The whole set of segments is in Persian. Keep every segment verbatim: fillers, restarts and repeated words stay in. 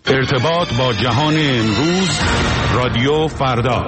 ارتباط با جهان امروز، رادیو فردا.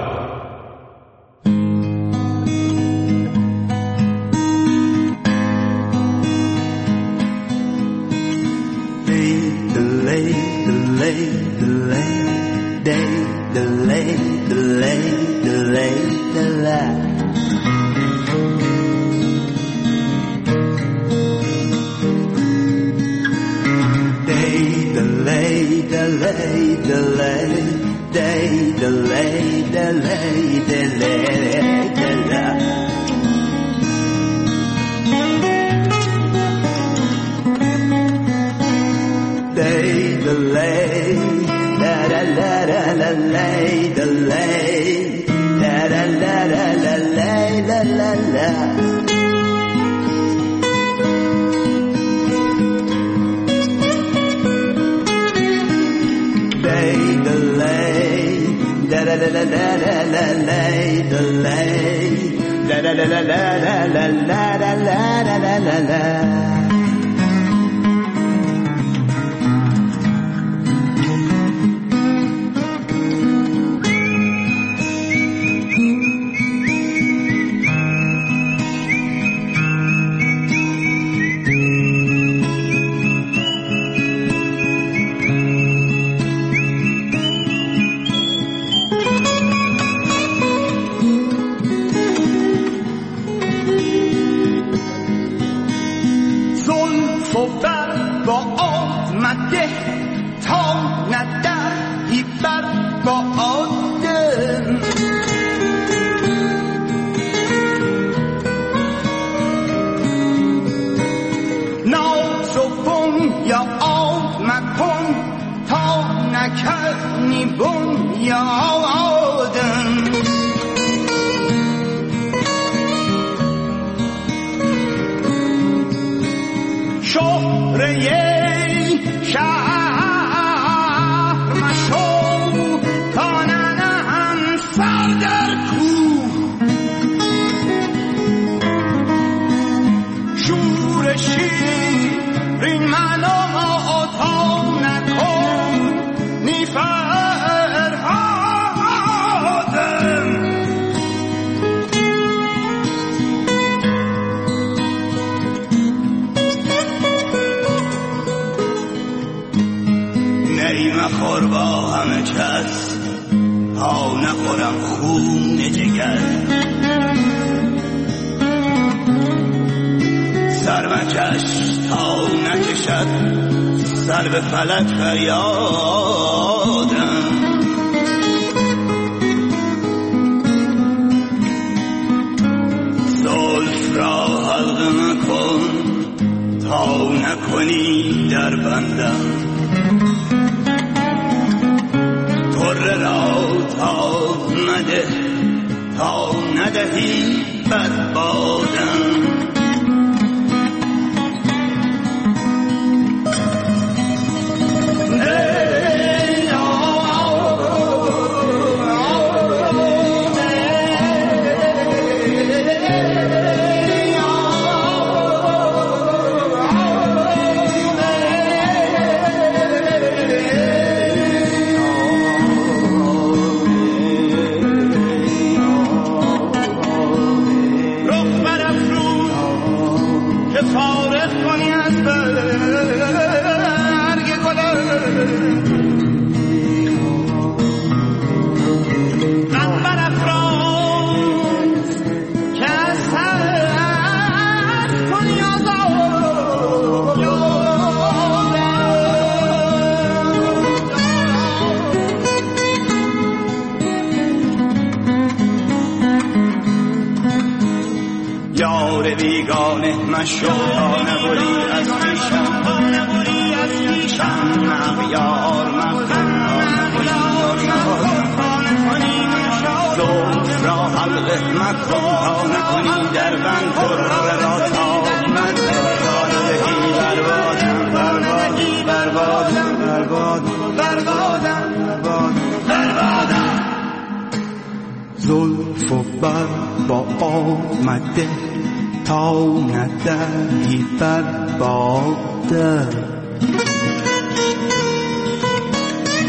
زلف و بر با آمده تا ندهی بر باده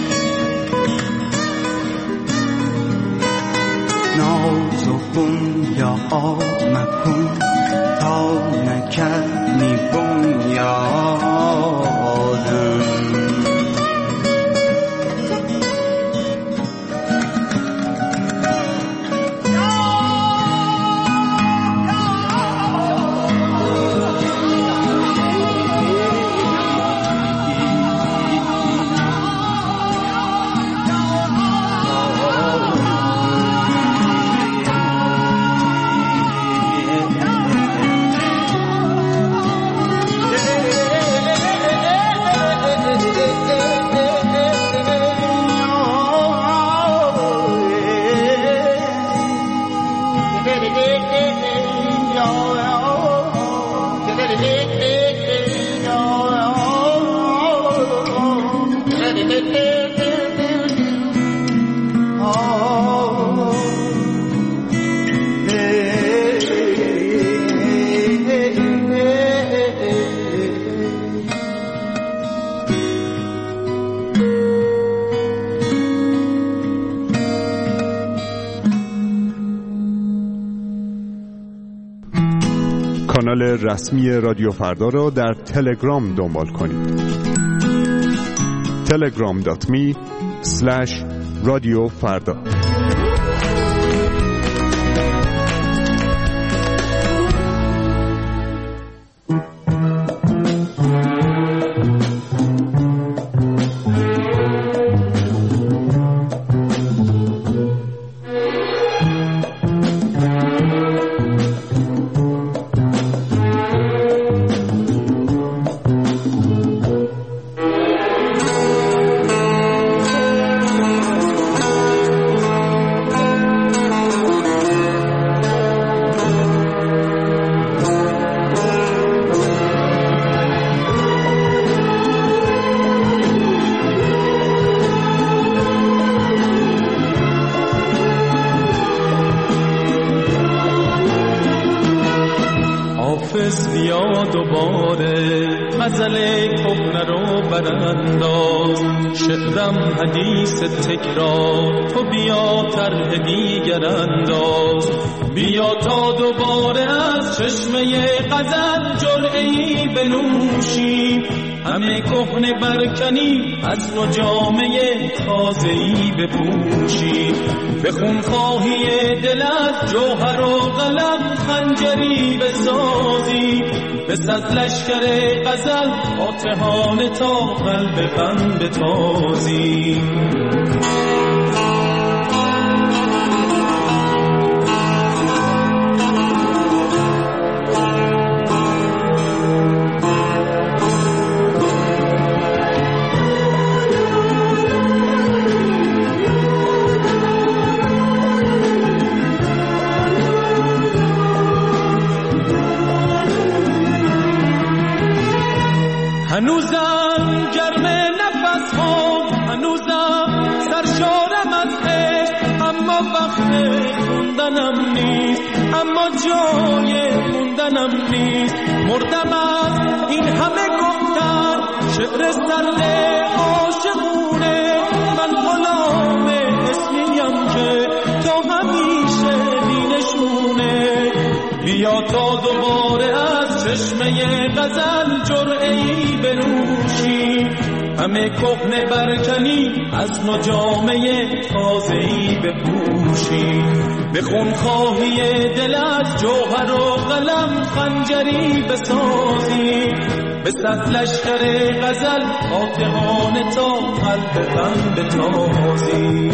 کانال رسمی رادیو فردا را در تلگرام دنبال کنید. تلگرام دات می اسلش رادیو فردا. بیا دوباره غزل کهنه رو برانداز، شعرم حدیث تکرار، تو بیا طرح دیگر انداز. بیا تا دوباره از چشمه غزل جرعه‌ای بنوشی، همه کهنه برکنی از نو جامه تازه‌ای بپوشی. به خونخواهی دلت جوهر و قلم خنجری بسازی، به صد لشکر غزل فاتحانه تا قلب غم بتازی. هنوزم گرم نفس ها، هنوزم سرشارم از عشق، اما وقت خوندنم نیست، اما جای موندنم نیست. مردم از این همه گفتن شعر سرد عاشقونه، من غلام اسمیم که تا همیشه بینشونه. بیا تا دوباره از چشمه غزل جرعه‌ای بنوشی، همه کهنه برکنی از نو جامه تازه‌ای بپوشی. به خونخواهی دلت جوهر و قلم خنجری بسازی، به صد لشکر غزل فاتحانه تا قلب غم بتازی.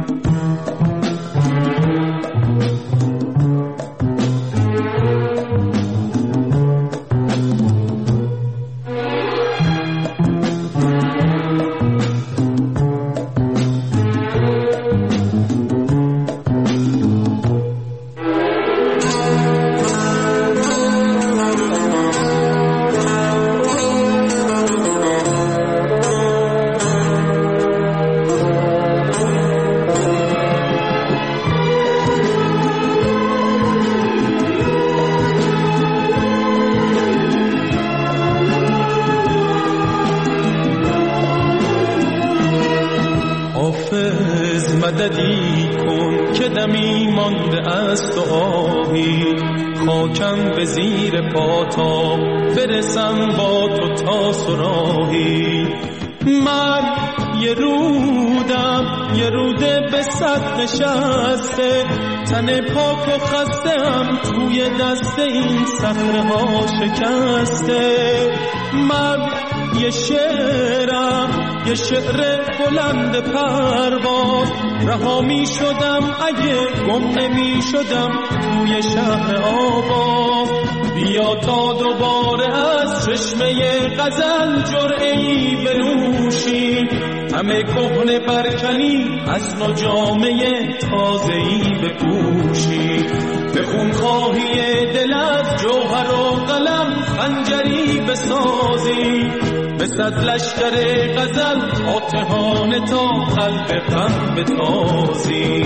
مددی کن که دمی مانده از تو آهی، خاکم به زیر پاتا برسم با تو تا سراهی. من یه رودم یه روده به صد نشسته، تن پاک و خسته‌ام توی دست این صخره ها شکسته. من یه شعرم یه شعر بلند پرواز، رها می شدم اگه گم نمی شدم توی شهر آواز. بیا تا دوباره از چشمه غزل جرعه‌ای بنوشی، همه کهنه برکنی از نو جامه تازه‌ای بپوشی. به خونخواهی دلت جوهر و قلم خنجری بسازی، به صد لشکر غزل فاتحانه تا قلب غم بتازی.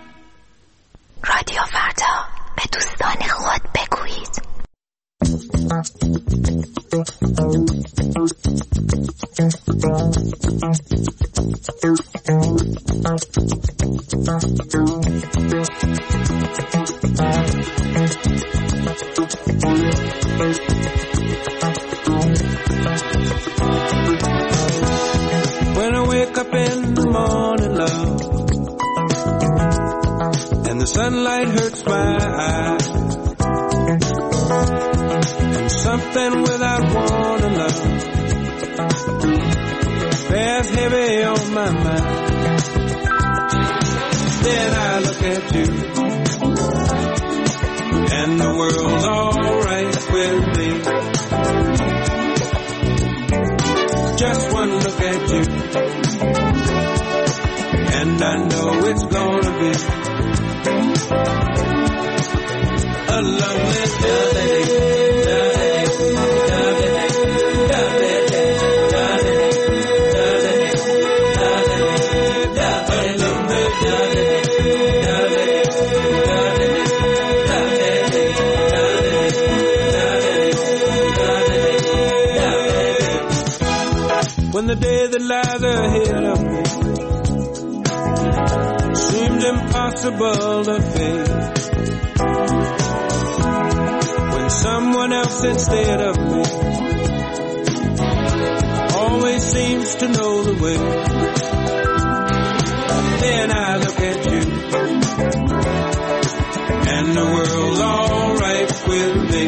رادیو فردا، به دوستان خود بگویید. When I wake up in the morning, love, and the sunlight hurts my eyes, and something without warning, love, bears heavy on my mind. Then I look at you, and the world's alright with me. Just one look at you, and I know it's gonna be a lovely day. When the day that lies ahead of me seemed impossible to face, when someone else instead of me always seems to know the way, then I look at you, and the world's alright with me.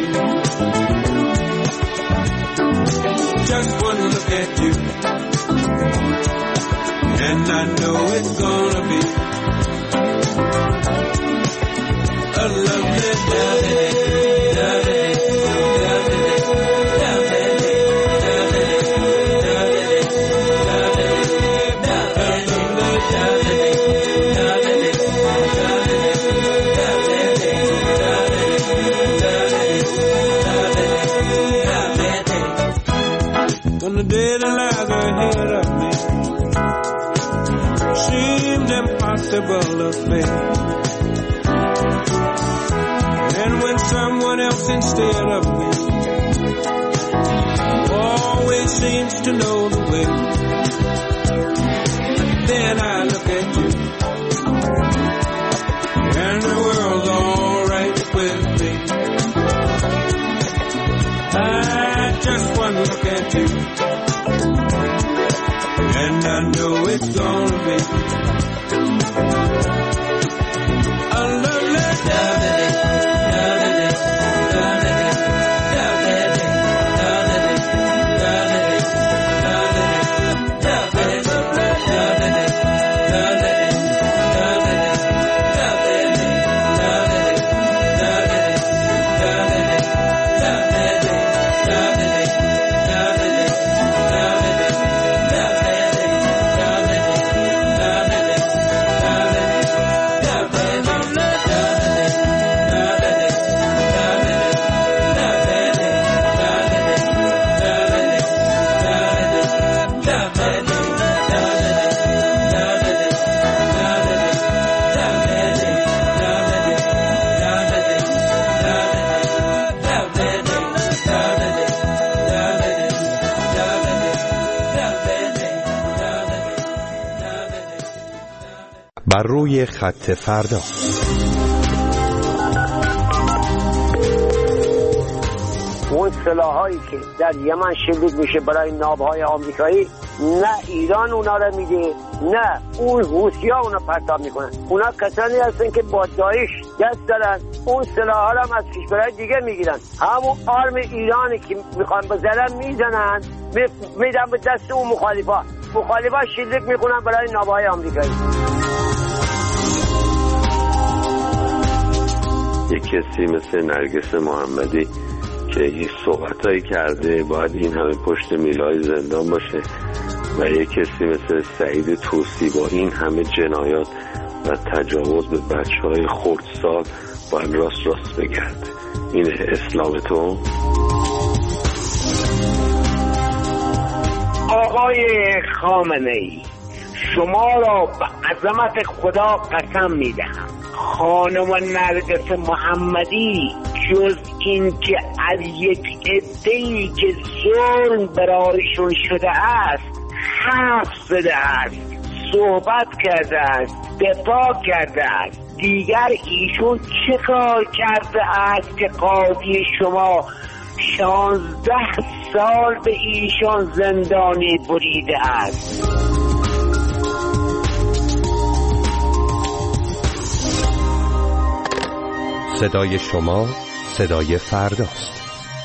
Just one look at you, and I know it's gonna be a lovely day. When the day that lies ahead of me seemed impossible to face, and when someone else instead of me always seems to know the way, then I look at you, and the world's alright with me. I just one look at you, and I know it's gonna be a lovely day. بر روی خط فردا. اون سلاحایی که در یمن شلیک میشه برای ناوهای آمریکایی، نه ایران اونا رو میده، نه اون حوثی‌ها اونا پرتاب میکنن. اونا کسانی هستن که با داعش دست دارن، اون سلاح‌ها رو هم از کشورهای دیگه میگیرن. همون آرم ایرانی که میخوان بزنن میزنن، میدن به دست اون مخالفا. مخالفا شلیک میکنن برای ناوهای آمریکایی. یک کسی مثل نرگس محمدی که این صحبتایی کرده باید این همه پشت میلای زندان باشه و یک کسی مثل سعید طوسی با این همه جنایات و تجاوز به بچه‌های خردسال باید راست راست بگرد. این اسلام تو؟ آقای خامنه‌ای، شما را به عظمت خدا قسم میدهم خانم نرگس محمدی جز این که از یک عده‌ای که ظلم برایشون شده است حرف زده است، صحبت کرده است، دفاع کرده است. دیگر ایشون چه کار کرده است که قاضی شما شانزده سال به ایشان زندانی بریده است؟ صدای شما صدای فرداست.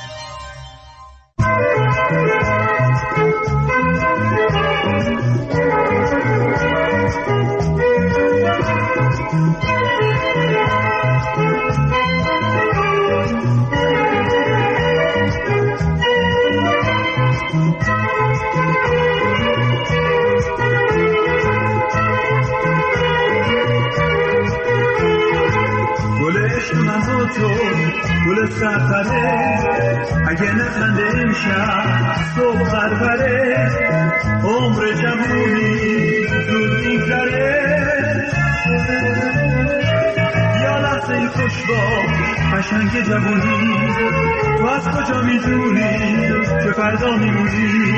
گل سفره اگه نخنده امشب صبح پروره عمر جوونی زود میگذره یا لحظه خوش باش قشنگ جوونی تو از کجا میدونی که فردا میمونی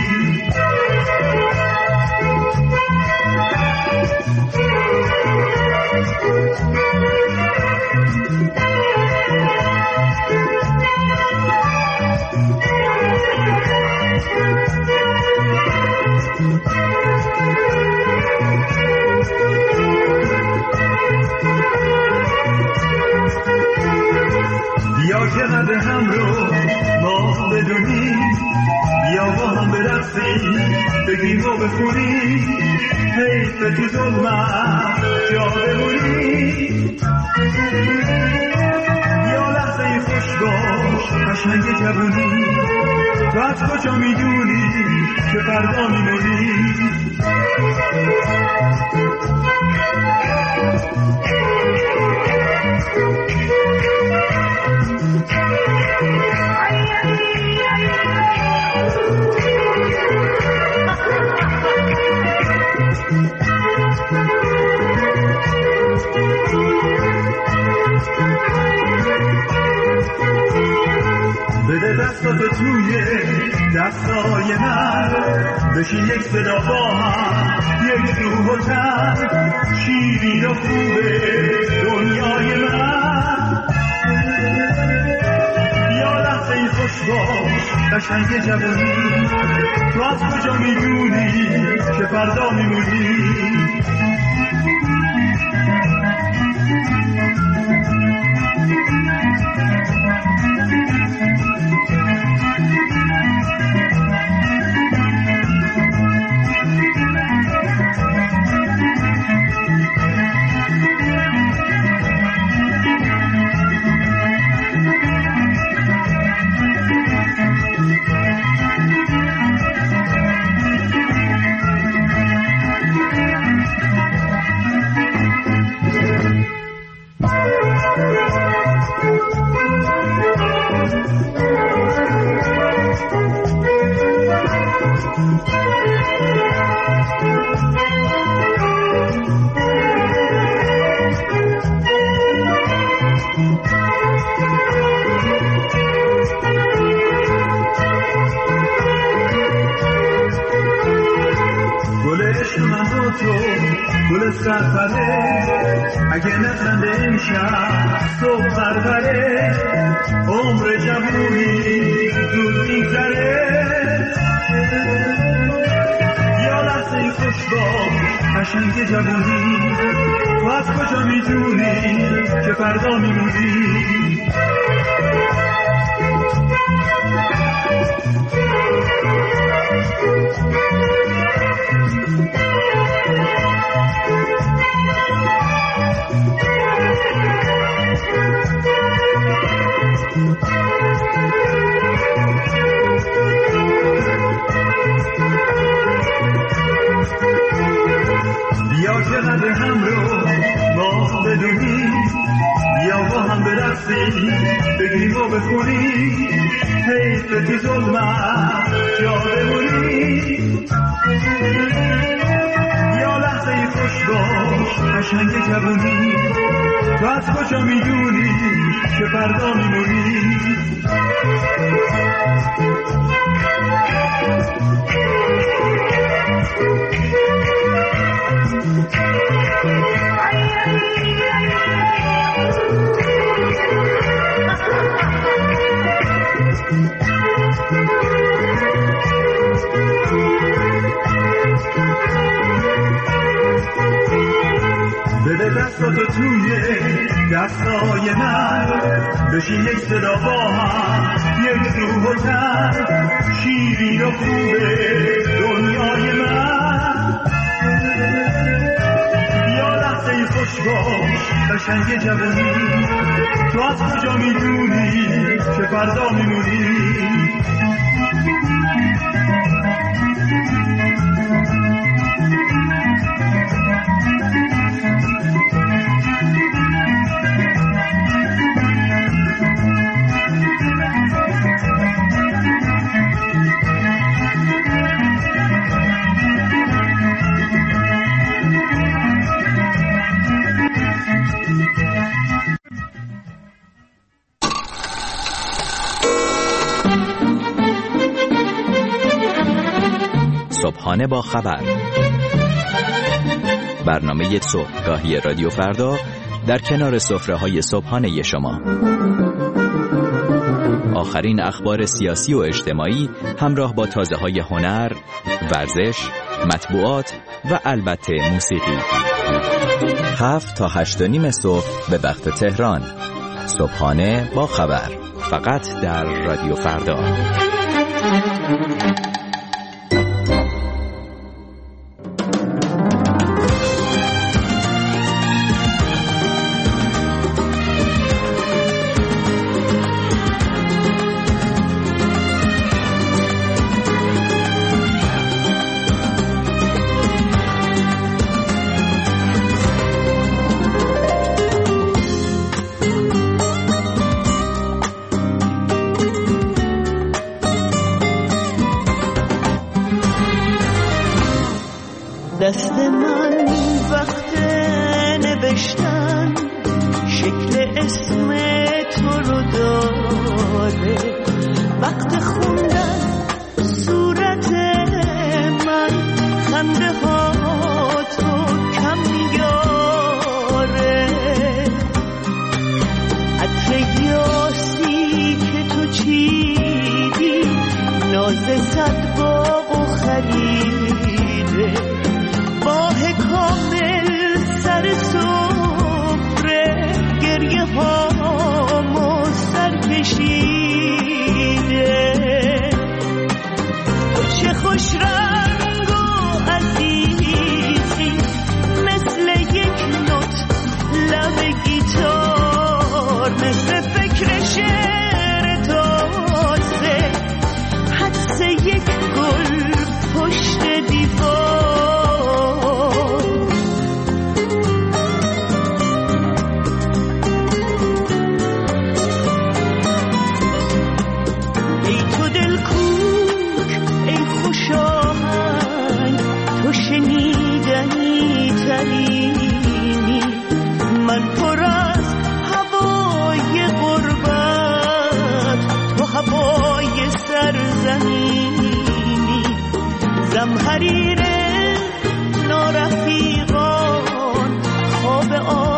بیا که قدر هم رو ما بدونیم، بیا با هم برقصیم بگیم و بخونیم، حیف تو ظلمت جا بمونیم. بیا لحظه خوش باش قشنگ جوونی تو از کجا میدونی که فردا میمونی. بده دستات توی دستای من، بشین یک صدا با هم یک روح و تن، شیرین و خوبه دنیای من. یا لحظه ای خوش باش قشنگ جوونی تو از کجا میدونی که فردا میمونی. گل سفره اگه نخنده امشب صبح پروره عمر جوونی زود میگذره. یا لحظه خوش باش قشنگ جوونی تو از کجا میدونی که فردا میمونی. بیا که قدر هم رو ما بدونیم، بیا با هم برقصیم بگیم و بخونیم، حیف تو ظلمت جا بمونیم. یا لحظه خوش باش قشنگ جوونی، تو از کجا میدونی که فردا میمونی؟ بده دستاتو توی دستای من، بشین یک صدا با هم، یک روح و تن، شیرین و خوبه دنیای من. یا لحظه ای خوش باش قشنگ جوانی، تو از کجا میدونی که فردا میمونی؟ صبحانه با خبر، برنامه صبحگاهی رادیو فردا در کنار سفره‌های صبحانه شما. آخرین اخبار سیاسی و اجتماعی همراه با تازه‌های هنر، ورزش، مطبوعات و البته موسیقی. هفت تا هشت و نیم صبح به وقت تهران. صبحانه با خبر، فقط در رادیو فردا. دست من وقت نوشتن شکل اسم تو رو داره، وقت خوندن صورت من خنده ها تو کم میاره. عطر یاسی که تو چیدی ناز صد باغ و خریده، ماه کامل سر سفره گریه هامو سر کشیده. تو چه خوش رنگ و عزیزی، مثل یک نوت لب گیتار، مثل فکر شعر تازه، حدس یک گل پشت دیوار. شنیدنی ترینی، من پر از هوای غربت، تو هوای سرزمینی. زمحریر نارفیقان خواب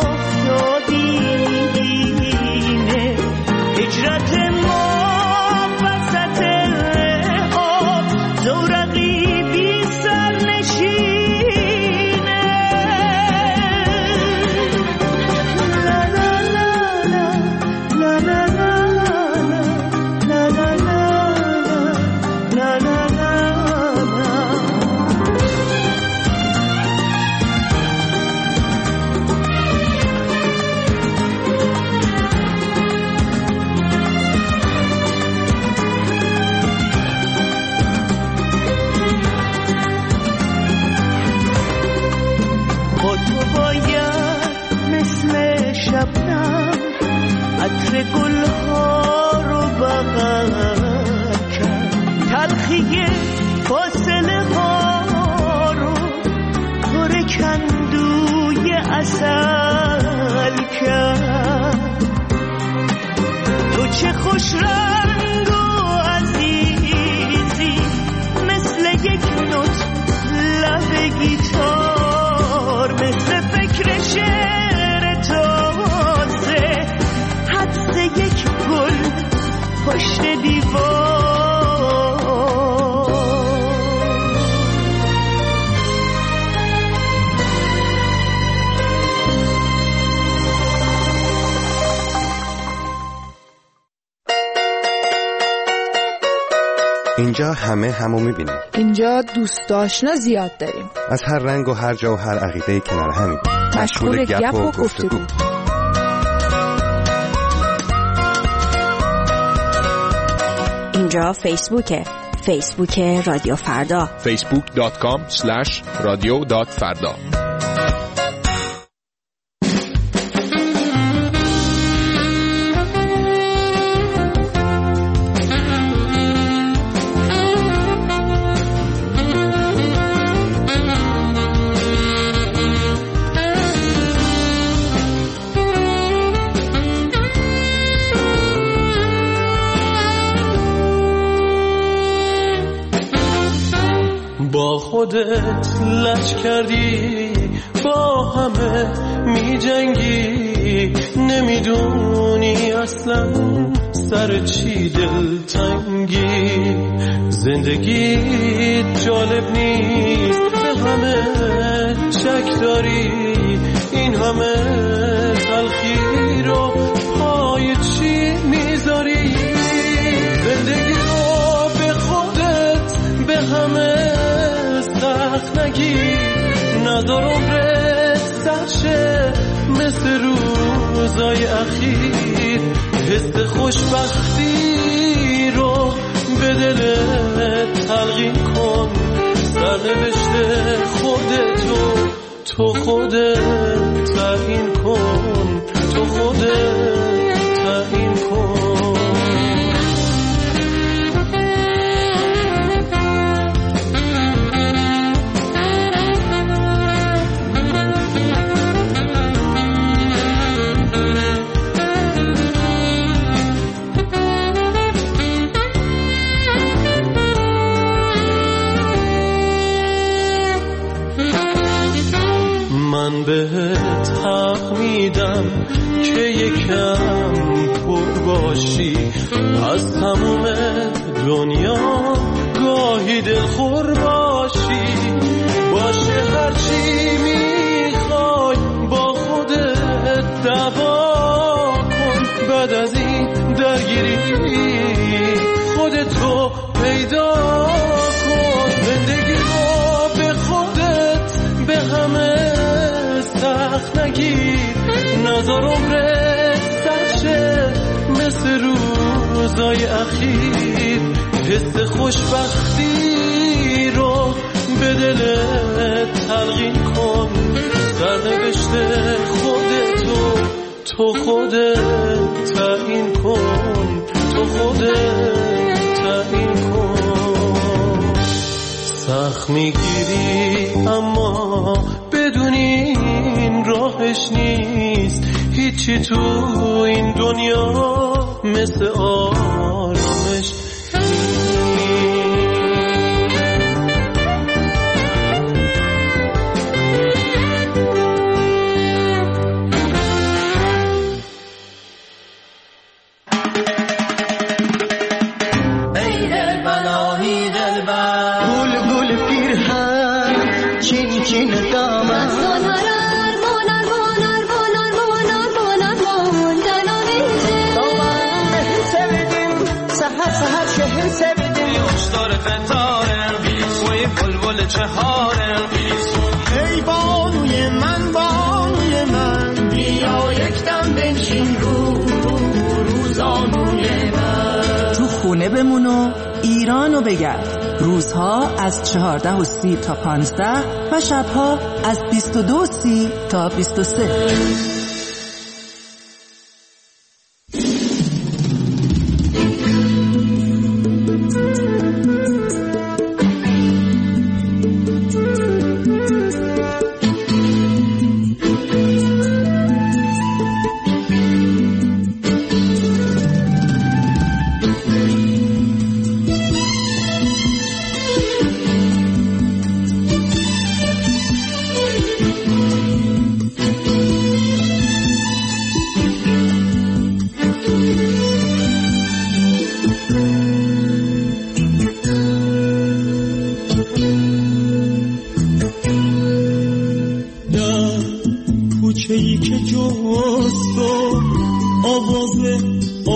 آفتابینه، هجرت ما وسط آب زورقی بی سرنشین. عطر گلها رو بغل کرد، تلخی فاصله ها رو پر کندوی عسل کرد. تو چه خوش رنگ و عزیزی مثل یک نوت لب گیتار، مثل فکر شعر تازه حدس یک گل پشت دیوار. اینجا همه همو میبینیم. اینجا دوست آشنا زیاد داریم. از هر رنگ و هر جا و هر عقیده کنار همیم. مشغول گپ و گفتگو. اینجا فیسبوکه. فیسبوک رادیو فردا. فیسبوک دات کام اسلش رادیو دات فردا. با خودت لج کردی، با همه می جنگی، نمیدونی اصلا سر چی دلتنگی. زندگی جالب نیست، به همه شک داری، این همه تلخی رو پای چی میذاری. زندگی رو به خودت به همه سخت نگیر، نذار عمرت سرشه مثل روزای اخیر. حس خوشبختی رو به دلت تلقین کن، سرنوشت خودتو تو خودت تعیین کن، تو خودت تعیین کن. من بهت حق میدم که یکم پر باشی از تموم دنیا، گاهی دلخور باشی. باشه هرچی میخوای با خودت دعوا کن، بعد از این درگیری خودتو پیدا کن. زندگی رو به خودت به همه سخت نگیر، نذار عمرت سرشه مثل روزای اخیر. حس خوشبختی رو به دلت تلقین کن، سرنوشت خودتو تو خودت تعیین کن، تو خودت تعیین کن. سخت میگیری اما بدونی این راهش نیست، هیچی تو این دنیا مثل آرامش چهارم. ای بانوی من بانوی من، بیا یکدم بنشین رو روزانوی من. تو خونه بمون و ایرانو بگرد. روزها از چهارده و سی تا پانزده و شبها از بیست و دو و سی تا بیست و سه.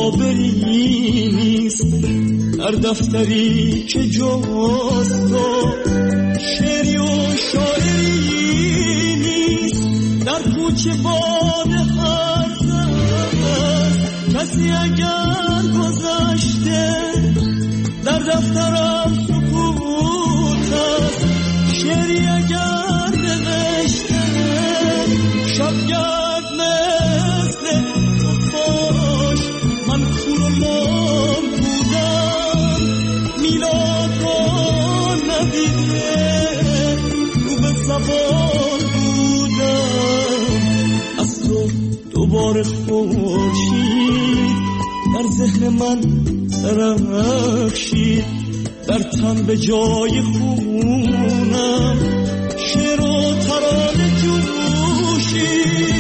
خابری نیست در دفتری که جاست تو، شعری و شاعری نیست در کوچه باد هست. کسی اگر گذشته در دفترم سکوت است، شعری اگر نوشته شبگرد مثل خفاش. من کور و لام بودم میلاد را ندیده رو به زبان بودم. از تو دوباره خورشید در ذهن من درخشید، در تن به جای خونم شعر و ترانه جوشید.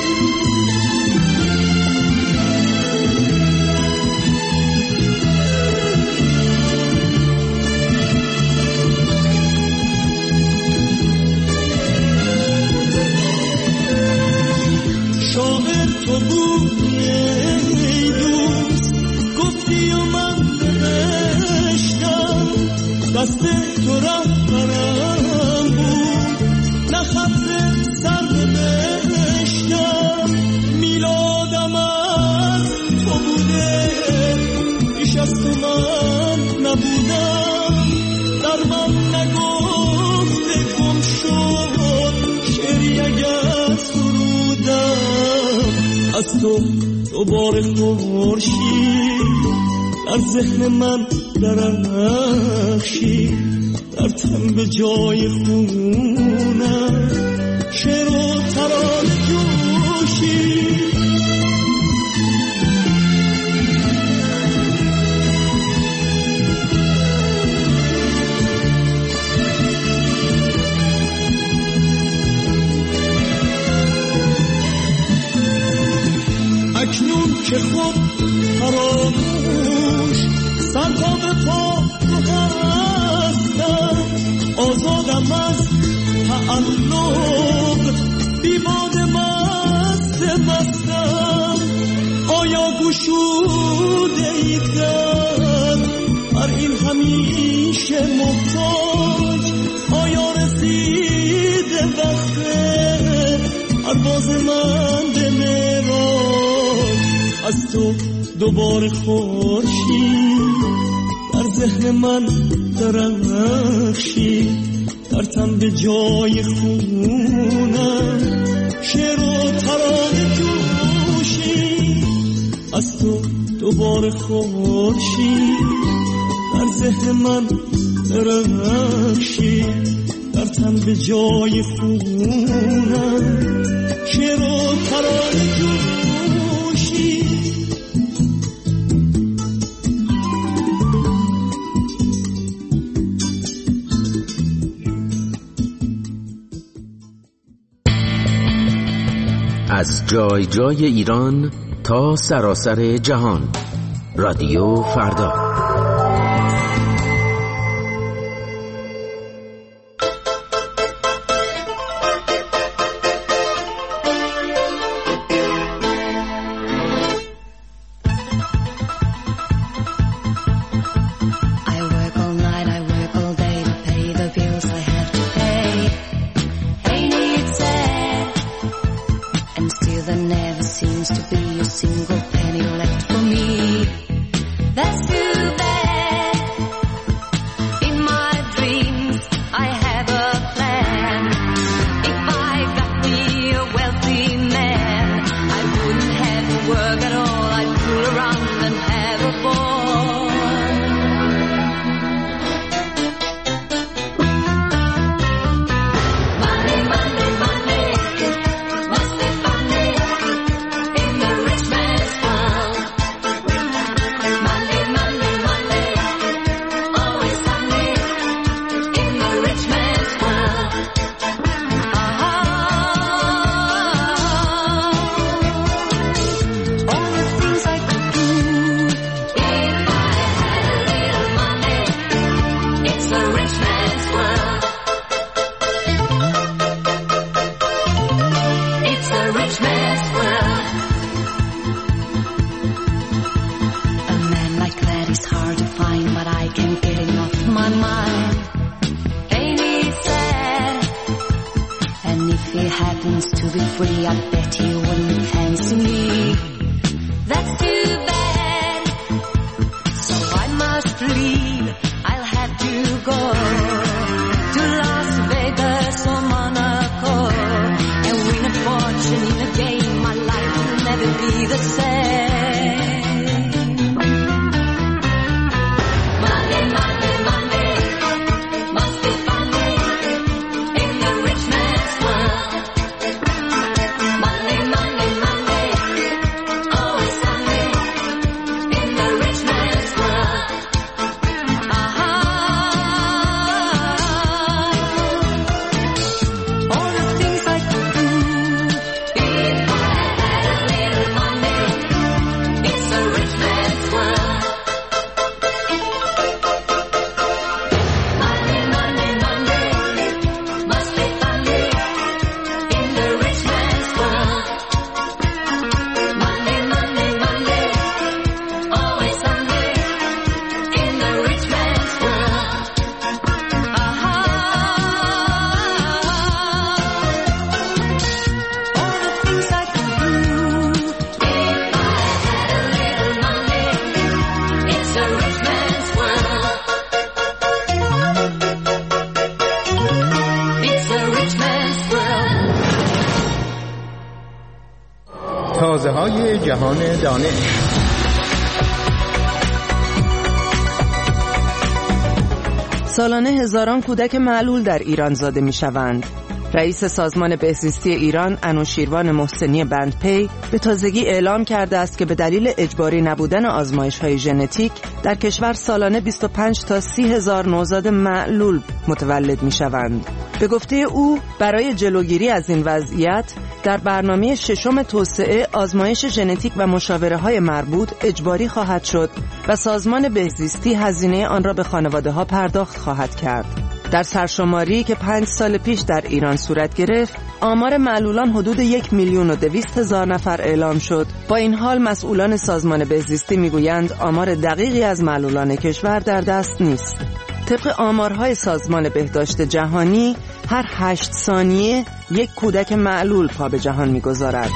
شاعر تو بودی ای دوست، گفتی و من نوشتم، دست تو رهبرم بود نه خط سر نوشتم. میلادم از تو بوده پیش از تو من نبودم، در من نگفته گم شد شعری اگر سرودم. از تو دوباره خورشید در ذهن من درخشید، در تن به جای خونم شعر و ترانه جوشید. اکنون که خود فراموش سر تا به پا تو هستم، آزادم از تعلق بی باد مست مستم. آیا گشوده ای در بر این همیشه محتاج؟ آیا رسیده وقت پرواز من به معراج؟ از تو دوباره خورشید در ذهن من درخشید، در تن به جای خونم شعر و ترانه جوشید. از تو دوباره خورشید در ذهن من درخشید، در تن به جای خونم شعر و ترانه جوشید. از جای جای ایران تا سراسر جهان، رادیو فردا. Money, money, money, must be funny in the rich man's happens to be free, I bet he wouldn't fancy me. That's too bad, so I must leave. I'll have to go to Las Vegas or Monaco and win a fortune in a game. My life will never be the same. Monday, Monday, Monday, must be Monday in the rich man's world. Monday, Monday, Monday, always Sunday in the rich man's world. Aha. All the things I could do if I had a little money. It's a rich man's world. Monday, Monday, Monday, must be Monday in the rich man's world. Monday, Monday, Monday, always Sunday in the rich man's world. Aha. All the things I could do if I had a little money. It's a rich man's world. It's a rich man's world. تازه های جهان دانش. سالانه هزاران کودک معلول در ایران زاده می شوند. رئیس سازمان بهزیستی ایران انوشیروان محسنی بندپی به تازگی اعلام کرده است که به دلیل اجباری نبودن آزمایش‌های ژنتیک در کشور سالانه بیست و پنج تا سی هزار نوزاد معلول متولد می‌شوند. به گفته او برای جلوگیری از این وضعیت در برنامه ششم توسعه آزمایش ژنتیک و مشاوره‌های مربوط اجباری خواهد شد و سازمان بهزیستی هزینه آن را به خانواده‌ها پرداخت خواهد کرد. در سرشماری که پنج سال پیش در ایران صورت گرفت، آمار معلولان حدود یک میلیون و دویست هزار نفر اعلام شد. با این حال مسئولان سازمان بهزیستی میگویند آمار دقیقی از معلولان کشور در دست نیست. طبق آمارهای سازمان بهداشت جهانی، هر هشت ثانیه یک کودک معلول پا به جهان میگذارد.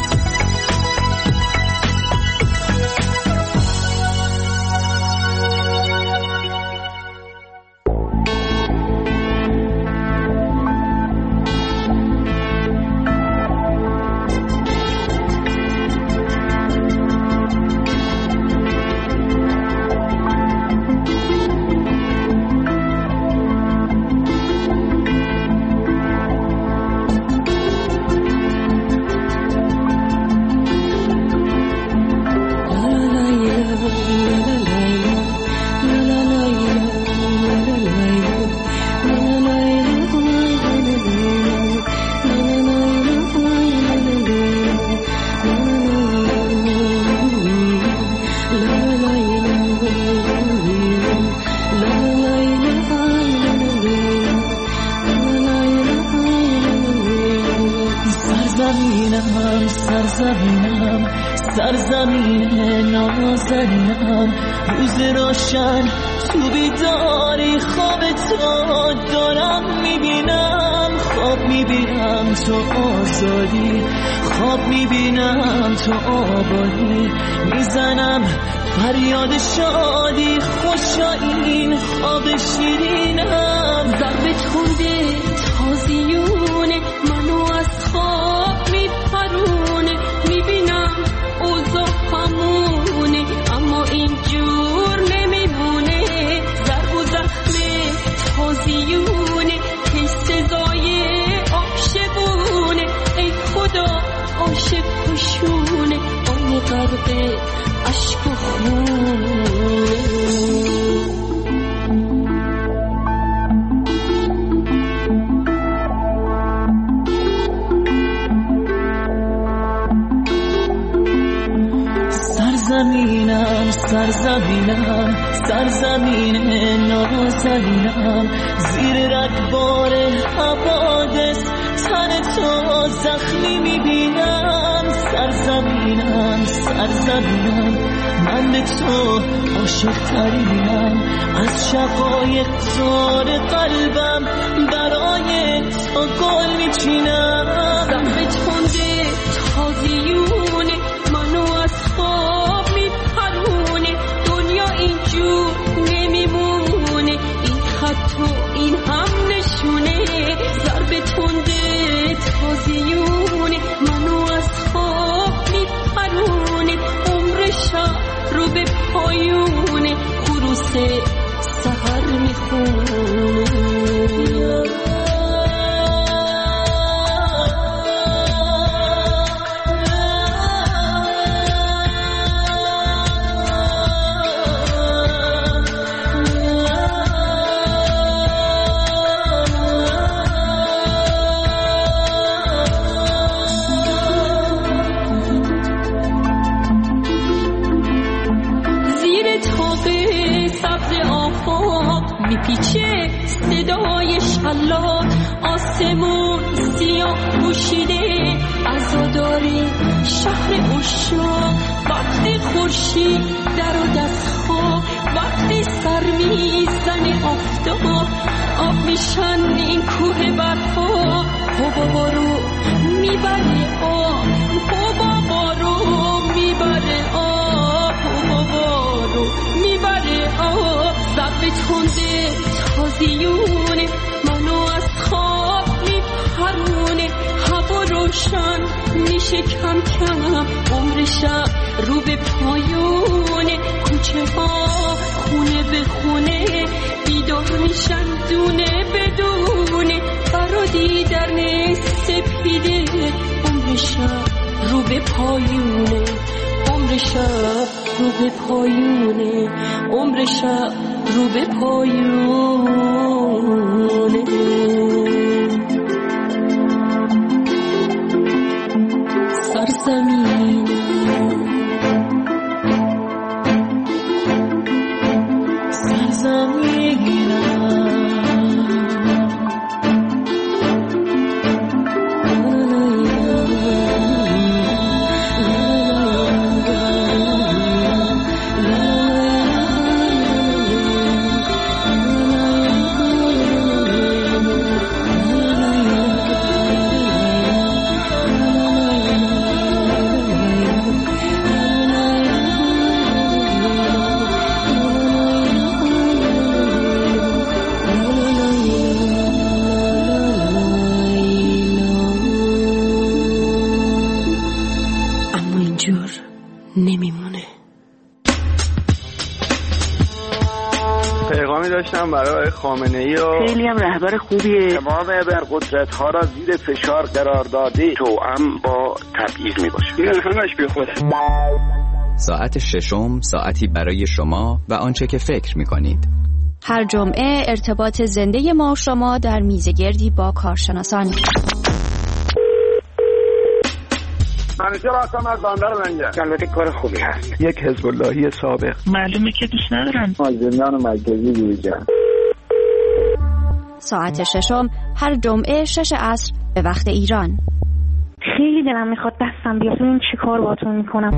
سرزمینم سرزمینم سرزمین نازنینم روز روشن تو بیداری خواب تو دارم میبینم خواب میبینم تو آزادی خواب میبینم تو آبادی میزنم فریاد شادی خوشا این خواب شیرینم ضربت خورده تازیونه منو از خواب میپرونه میبینم اوضاع همونه اما اینجور نمیمونه ضرب و زخم تازیونه که سزای عاشقونه ای خدا عاشق کشونه آن غرق عشق و خون سرزمینم سرزمینم سرزمین نازنینم زیر رگبار حوادث تن تو زخمی میبینم سرزمینم سرزمینم من به تو عاشق ترینم از شقایق تار قلبم برای تو گل میچینم پوشیده عزاداری شهر عشاق. وقتی خورشید در و دست خواب، وقتی سر میزنه آفتاب، آب میشن این کوه برفا. بابا بارو میبره آب، بابا بارو میبره آب، بابا بارو میبره آب. زب تنده تازیونه منو از خواب میپرونه. هوا روشن میشه کم کم، عمر شب رو به پایونه. کوچه ها خونه به خونه بیدار میشن دونه بدونه. برادی در سپیده عمر شب رو به پایونه. عمر شب رو به پایونه. عمر شب رو به پایونه. سرزمین داشتم برای خامنه‌ای و خیلی هم رهبر خوبیه. تمام ابرقدرت ها را زیر فشار قرار داده. توأم با تبعیض می باشه. این همش بی خوده. ساعت ششم، ساعتی برای شما و آنچه که فکر می کنید. هر جمعه ارتباط زنده ما و شما در میزگردی با کارشناسان. منیجر هستم از بندر لنگر. البته کار خوبی هست. یک حزب اللهی سابق. معلومه که دوست ندارن. از زندان مرکزی بیرون. ساعت ششم هر جمعه شش عصر به وقت ایران. خیلی دلم میخواد دستم بیاد. این چی کار باهاتون میکنم؟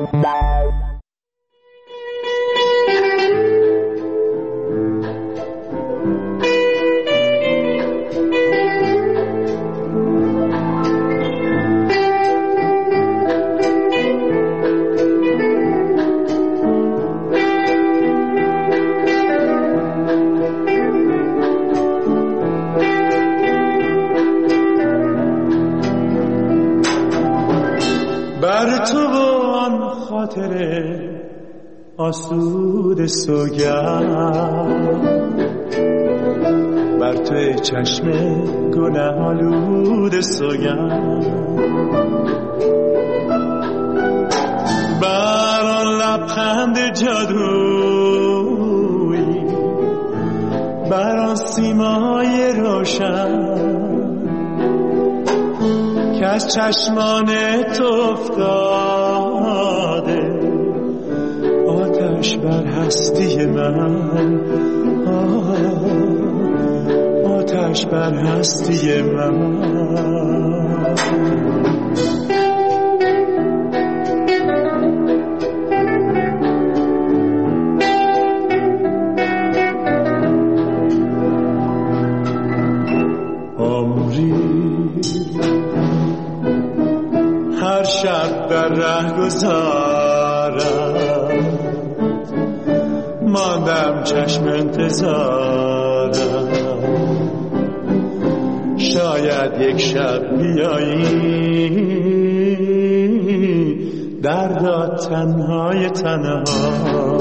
بر تو و آن خاطر آسود سوگند، بر تو چشم گناه آلود سوگند، بر آن لبخند جادویی، بر آن سیمای روشن که از چشمان تو افتاده، آتش بر هستی من، آتش بر هستی من. هر شب در ره گذارم، ماندم چشم انتظارم، شاید یک شب بیایی دردا تنهای تنها،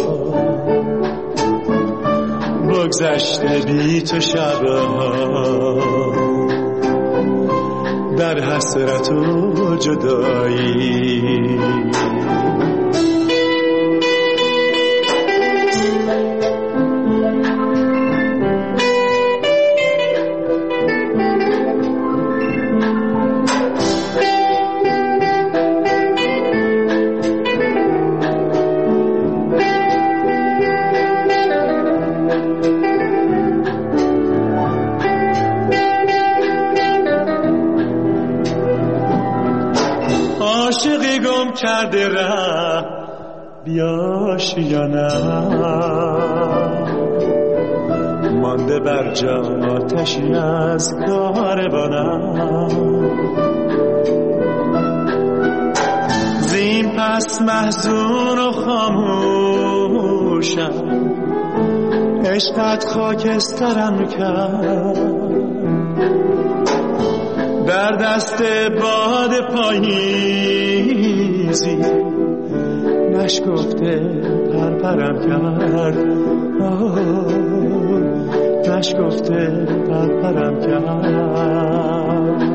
بگذشته بی تو شبها در حسرت و جدایی. گم کرده ره بیاش یا نه، مانده بر جا آتشی از کاروانم. زین پس محزون و خاموشم، عشقت خاکسترم کرد. در دست باد پاییزی نشکفته پرپرم کرد، نشکفته پرپرم کرد.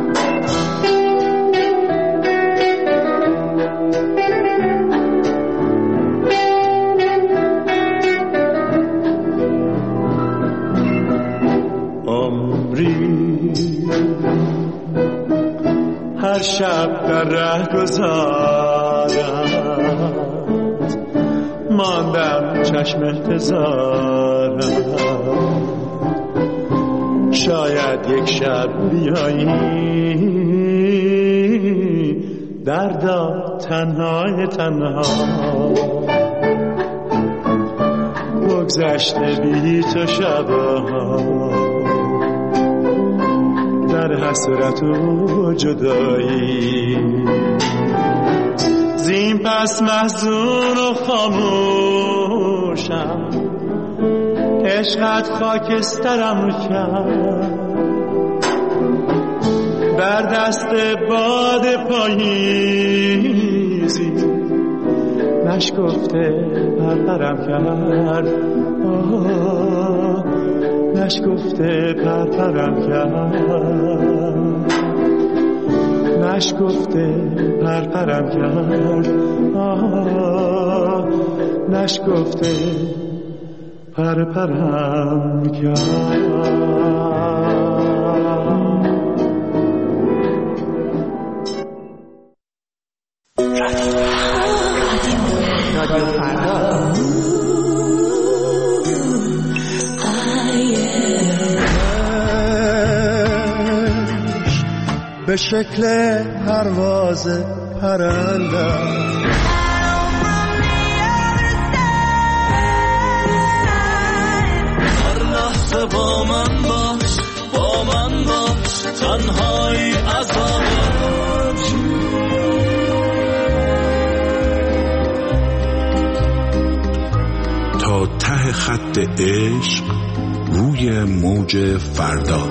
هر شب در ره گذارم، ماندم چشم انتظارم. شاید یک شب بیایی دردا تنهای تنها، بگذشته بی تو شبها در حسرت و جدایی. زین پس محزون و خاموشم، عشقت خاکسترم کرد. بر دست باد پاییزی نشکفته پرپرم کرد، نشکفته پرپرم کرد، نشکفته پرپرم کرد، نشکفته پرپرم کرد. رادیو فردا. به شکل پرواز پرنده هر لحظه با من باش، با من باش، تنهایی عذاب. تا ته خط عشق روی موج فردا.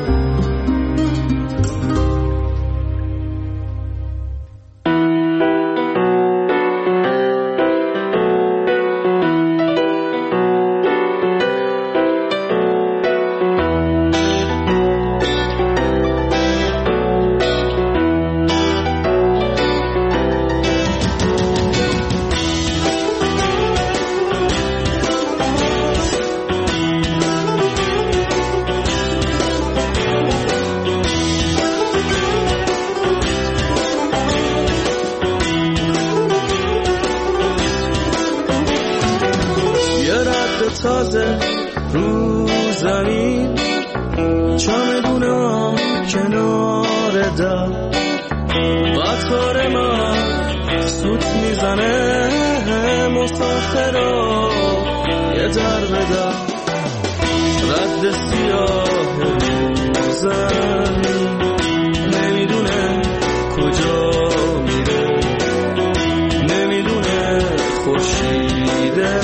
تازه رو زمین، چمدون ما کنار در، قطار ما سوت میزنه مسافرا یه در به در. رد سیاه رو زمین نمیدونه کجا میره، نمیدونه خورشیده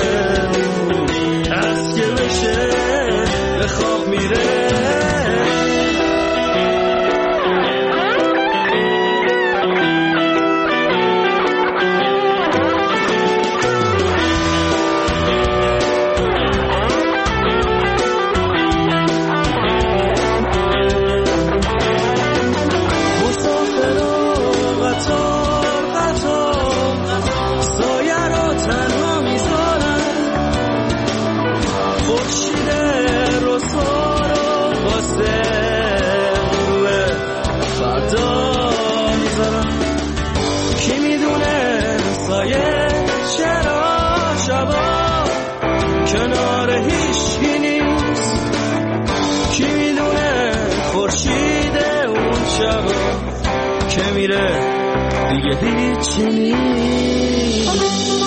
از که بشه به خواب میره. کنار هیچی نیست، کی میدونه خورشید اون شبا که میره دیگه هیچی نیست.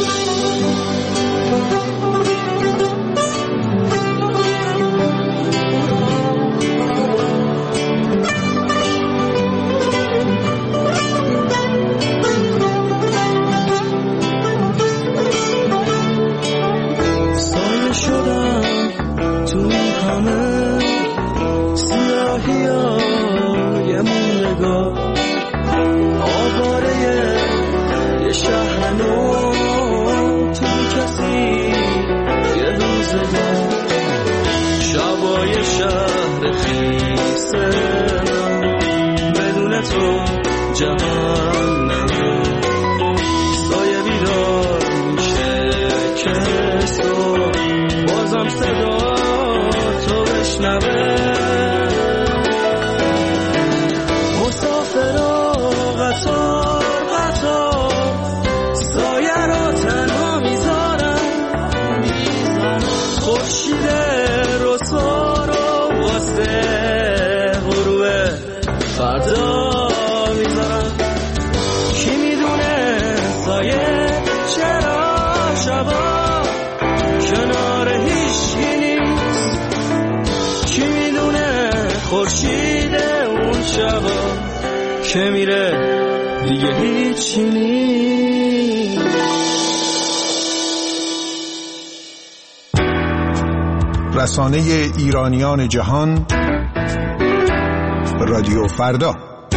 سایه شدم تو همه سیاهی های موندگاه، آواره یه شهر نو تو کسی یه روزگار، شبای شهر خیسه بدون تو جهنمه، سایه بیدار میشه که صبح بازم صدا تو بشنوه. مسافرا قطار قطار سایه را تنها میذارن، خورشید رسوا رو واسه غروب فردا میذارن. کی میدونه سایه چرا شبا کنار هیچکی نیست، کی میدونه خورشید اون شبا که میره دیگه هیچی نیست. رسانه ایرانیان جهان، رادیو فردا.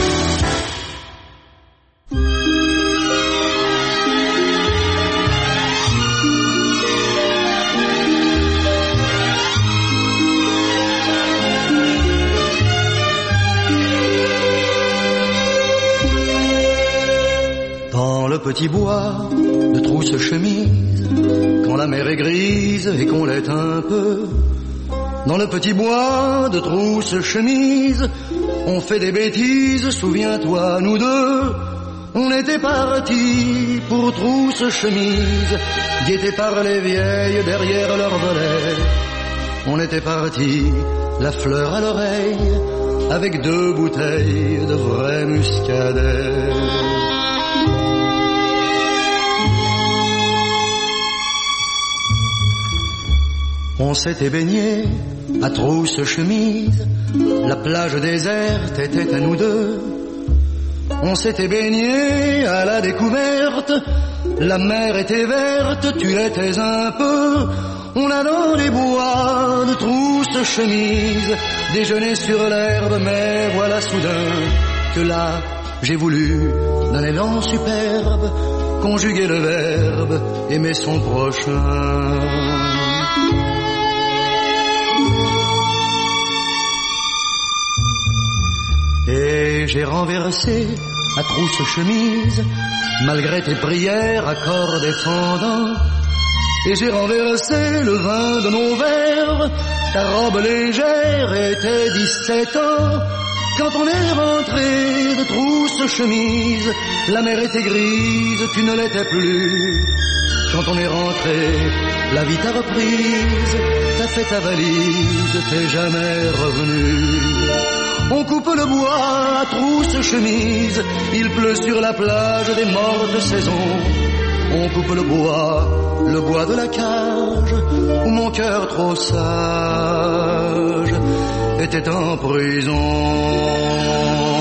Dans le petit bois de trousse-chemise, quand la mer est grise et qu'on l'est un peu, dans le petit bois de trousse-chemise, on fait des bêtises, souviens-toi, nous deux, on était partis pour trousse-chemise, guettés par les vieilles derrière leur volet. On était partis, la fleur à l'oreille, avec deux bouteilles de vrai muscadet. On s'était baigné à trousse-chemise, la plage déserte était à nous deux. On s'était baigné à la découverte, la mer était verte, tu l'étais un peu. On a dans les bois de trousse-chemise déjeuné sur l'herbe, mais voilà soudain que là j'ai voulu d'un élan superbe conjuguer le verbe aimer son prochain. Et j'ai renversé à trousse-chemise, malgré tes prières, accords défendants. Et j'ai renversé le vin de mon verre, ta robe légère était dix-sept ans. Quand on est rentré de trousse-chemise, la mer était grise, tu ne l'étais plus. Quand on est rentré, la vie t'a reprise, t'as fait ta valise, t'es jamais revenu. On coupe le bois à trousse-chemise, il pleut sur la plage des mortes saisons. On coupe le bois, le bois de la cage, où mon cœur trop sage était en prison.